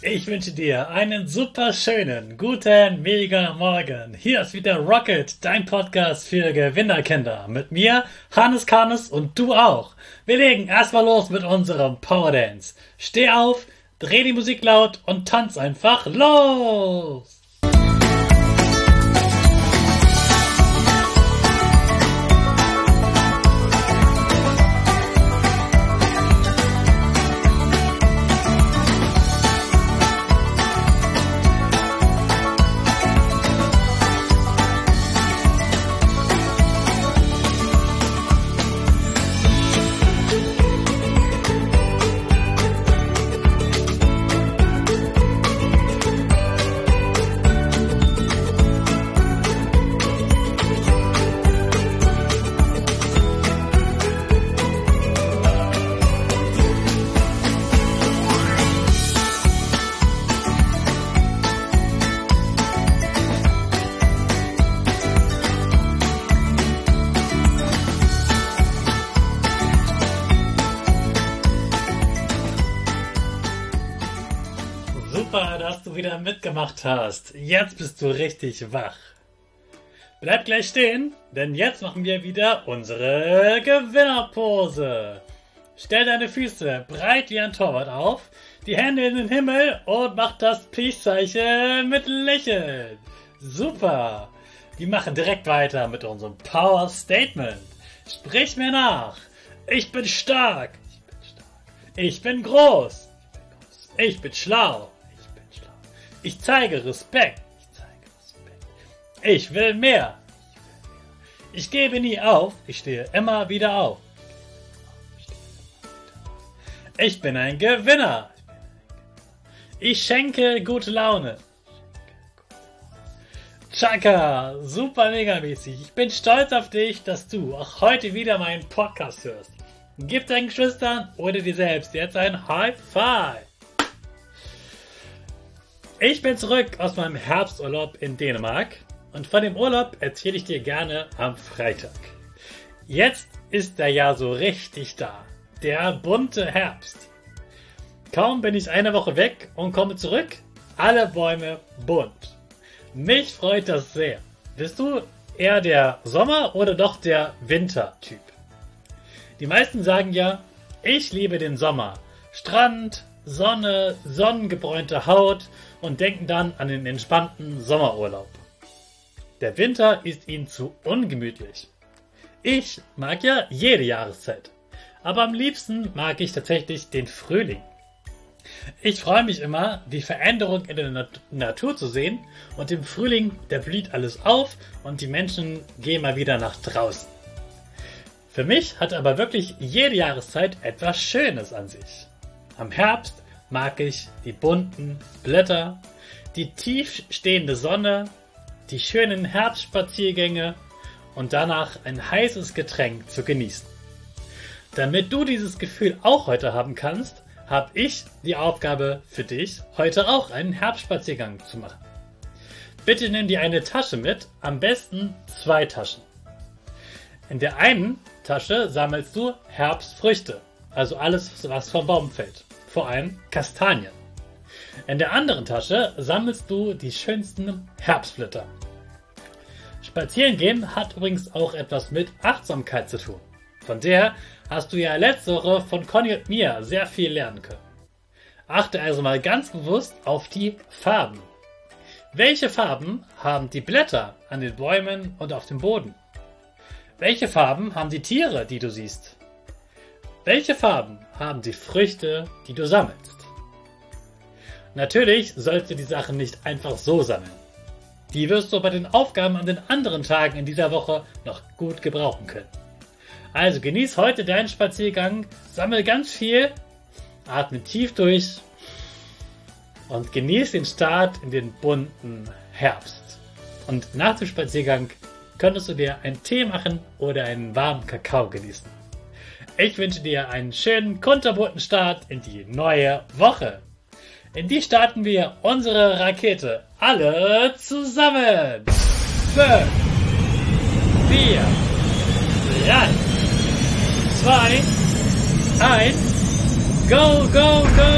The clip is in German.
Ich wünsche dir einen super schönen, guten, mega Morgen. Hier ist wieder Rocket, dein Podcast für Gewinnerkinder. Mit mir, Hannes Karnes und du auch. Wir legen erstmal los mit unserem Power Dance. Steh auf, dreh die Musik laut und tanz einfach los! Super, dass du wieder mitgemacht hast. Jetzt bist du richtig wach. Bleib gleich stehen, denn jetzt machen wir wieder unsere Gewinnerpose. Stell deine Füße breit wie ein Torwart auf, die Hände in den Himmel und mach das Peace-Zeichen mit Lächeln. Super. Wir machen direkt weiter mit unserem Power Statement. Sprich mir nach. Ich bin stark. Ich bin groß. Ich bin schlau. Ich zeige Respekt. Ich will mehr. Ich gebe nie auf. Ich stehe immer wieder auf. Ich bin ein Gewinner. Ich schenke gute Laune. Chaka, super megamäßig. Ich bin stolz auf dich, dass du auch heute wieder meinen Podcast hörst. Gib deinen Geschwistern oder dir selbst jetzt ein High Five. Ich bin zurück aus meinem Herbsturlaub in Dänemark und von dem Urlaub erzähle ich dir gerne am Freitag. Jetzt ist er ja so richtig da, der bunte Herbst. Kaum bin ich eine Woche weg und komme zurück, alle Bäume bunt. Mich freut das sehr. Bist du eher der Sommer- oder doch der Wintertyp? Die meisten sagen ja, ich liebe den Sommer. Strand, Sonne, sonnengebräunte Haut und denken dann an den entspannten Sommerurlaub. Der Winter ist ihnen zu ungemütlich. Ich mag ja jede Jahreszeit, aber am liebsten mag ich tatsächlich den Frühling. Ich freue mich immer, die Veränderung in der Natur zu sehen und im Frühling, da blüht alles auf und die Menschen gehen mal wieder nach draußen. Für mich hat aber wirklich jede Jahreszeit etwas Schönes an sich. Am Herbst mag ich die bunten Blätter, die tief stehende Sonne, die schönen Herbstspaziergänge und danach ein heißes Getränk zu genießen. Damit du dieses Gefühl auch heute haben kannst, habe ich die Aufgabe für dich, heute auch einen Herbstspaziergang zu machen. Bitte nimm dir eine Tasche mit, am besten 2 Taschen. In der einen Tasche sammelst du Herbstfrüchte, also alles, was vom Baum fällt. Vor allem Kastanien. In der anderen Tasche sammelst du die schönsten Herbstblätter. Spazieren gehen hat übrigens auch etwas mit Achtsamkeit zu tun. Von der hast du ja letzte Woche von Conny und mir sehr viel lernen können. Achte also mal ganz bewusst auf die Farben. Welche Farben haben die Blätter an den Bäumen und auf dem Boden? Welche Farben haben die Tiere, die du siehst? Welche Farben haben die Früchte, die du sammelst? Natürlich sollst du die Sachen nicht einfach so sammeln. Die wirst du bei den Aufgaben an den anderen Tagen in dieser Woche noch gut gebrauchen können. Also genieß heute deinen Spaziergang, sammel ganz viel, atme tief durch und genieß den Start in den bunten Herbst. Und nach dem Spaziergang könntest du dir einen Tee machen oder einen warmen Kakao genießen. Ich wünsche dir einen schönen, kunterbunten Start in die neue Woche. In die starten wir unsere Rakete. Alle zusammen. 5, 4, 3, 2, 1. Go, go, go!